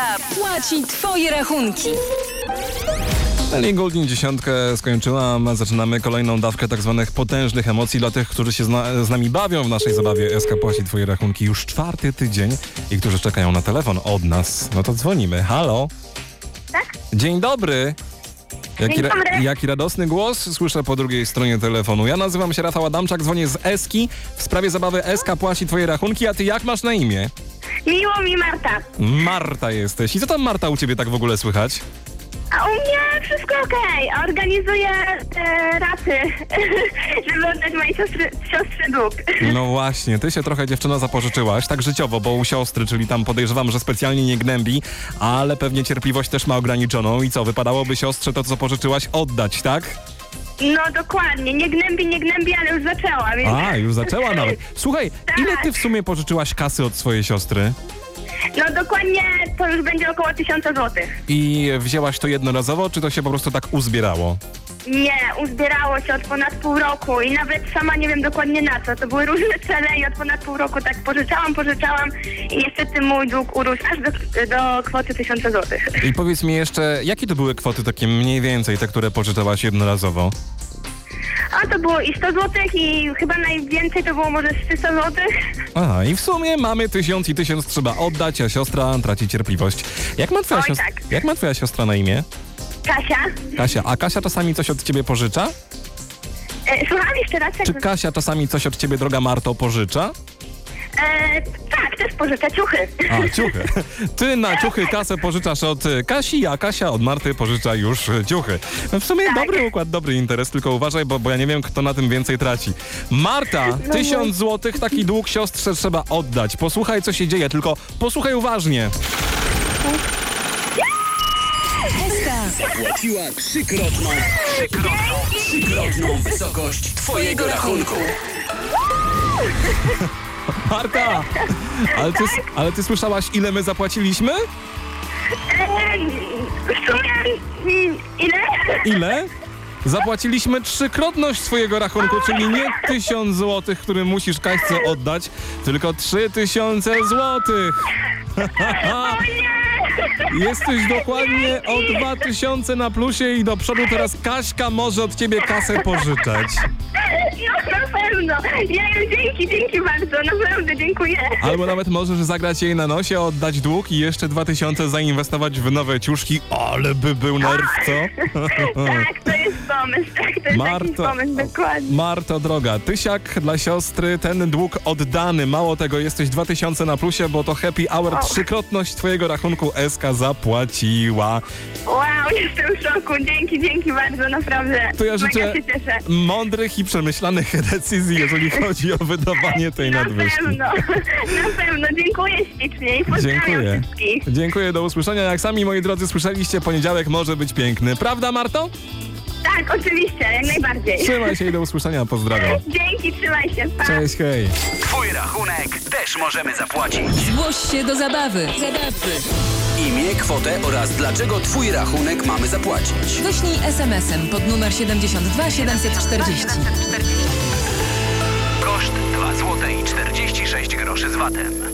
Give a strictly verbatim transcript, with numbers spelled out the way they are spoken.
zapłaci twoje rachunki. Ellie Goulding dziesiątkę skończyłam. Zaczynamy kolejną dawkę tak zwanych potężnych emocji dla tych, którzy się zna, z nami bawią w naszej zabawie S K płaci twoje rachunki już czwarty tydzień i którzy czekają na telefon od nas. No to dzwonimy. Halo? Tak? Dzień dobry. Jaki, Dzień dobry. ra- jaki radosny głos słyszę po drugiej stronie telefonu. Ja nazywam się Rafał Adamczak, dzwonię z Eski w sprawie zabawy S K płaci twoje rachunki, a ty jak masz na imię? Miło mi, Marta. Marta jesteś. I co tam, Marta, u ciebie tak w ogóle słychać? A u mnie wszystko okej. Organizuję e, raty, żeby oddać mojej siostry, siostrze dług. No właśnie, ty się trochę, dziewczyno, zapożyczyłaś, tak życiowo, bo u siostry, czyli tam podejrzewam, że specjalnie nie gnębi, ale pewnie cierpliwość też ma ograniczoną i co, wypadałoby siostrze to, co pożyczyłaś, oddać, tak? No dokładnie, nie gnębi, nie gnębi, ale już zaczęła, więc... A, już zaczęła nawet. Słuchaj, Tak. ile ty w sumie pożyczyłaś kasy od swojej siostry? No dokładnie to już będzie około tysiąca złotych. I wzięłaś to jednorazowo, czy to się po prostu tak uzbierało? Nie, uzbierało się od ponad pół roku i nawet sama nie wiem dokładnie na co. To były różne cele i od ponad pół roku tak pożyczałam, pożyczałam i niestety mój dług urósł aż do, do kwoty tysiąca złotych. I powiedz mi jeszcze, jakie to były kwoty takie mniej więcej, te, które pożyczałaś jednorazowo? A to było i sto złotych i chyba najwięcej to było może trzysta złotych. Aha, i w sumie mamy tysiąc i tysiąc trzeba oddać, a siostra traci cierpliwość. Jak ma twoja, Oj, siostra, tak. jak ma twoja siostra na imię? Kasia. Kasia. A Kasia czasami coś od ciebie pożycza? E, słucham jeszcze raz? Jak... Czy Kasia czasami coś od ciebie, droga Marto, pożycza? E, tak, też pożyczę ciuchy. A, ciuchy. Ty na ciuchy kasę pożyczasz od Kasi, a Kasia od Marty pożycza już ciuchy. No w sumie Tak. dobry układ, dobry interes, tylko uważaj, bo, bo ja nie wiem, kto na tym więcej traci. Marta, No tysiąc złotych, taki dług siostrze trzeba oddać. Posłuchaj, co się dzieje, tylko posłuchaj uważnie. Zapłaciła trzykrotną, trzykrotną, trzykrotną wysokość twojego rachunku. Marta, ale ty, ale ty słyszałaś, ile my zapłaciliśmy? E, w sumie... mm, ile? Ile? Zapłaciliśmy trzykrotność swojego rachunku, czyli nie tysiąc złotych, który musisz Kaśce oddać, tylko trzy tysiące złotych. O nie! Jesteś dokładnie o dwa tysiące na plusie i do przodu teraz Kaśka może od ciebie kasę pożyczać. No na pewno. Jeju, dzięki, dzięki bardzo. Naprawdę dziękuję. Albo nawet możesz zagrać jej na nosie, oddać dług i jeszcze dwa tysiące zainwestować w nowe ciuszki. Ale by był nerw, co? Tak, to jest pomysł. Tak, to jest Marto, taki pomysł, dokładnie. Marto droga, tysiak dla siostry, ten dług oddany. Mało tego, jesteś dwa tysiące na plusie, bo to happy hour, trzykrotność twojego rachunku S K zapłaciła. Wow, jestem w szoku. Dzięki, dzięki bardzo, naprawdę. To ja życzę Mega się cieszę. mądrych i przemyślanych decyzji, jeżeli chodzi o wydawanie tej Na nadwyżki. pewno, na pewno. Dziękuję ślicznie i pozdrawiam Dziękuję. wszystkich. Dziękuję, do usłyszenia. Jak sami, moi drodzy, słyszeliście, poniedziałek może być piękny. Prawda, Marto? Tak, oczywiście, jak najbardziej. Trzymaj się i do usłyszenia. Pozdrawiam. Dzięki, trzymaj się. Pa. Cześć, hej. Twój rachunek też możemy zapłacić. Zgłoś się do zabawy. Zabawy. Imię, kwotę oraz dlaczego twój rachunek mamy zapłacić. Wyślij es em esem pod numer siedemdziesiąt dwa siedemset czterdzieści. Koszt dwa złote i czterdzieści sześć groszy z vatem.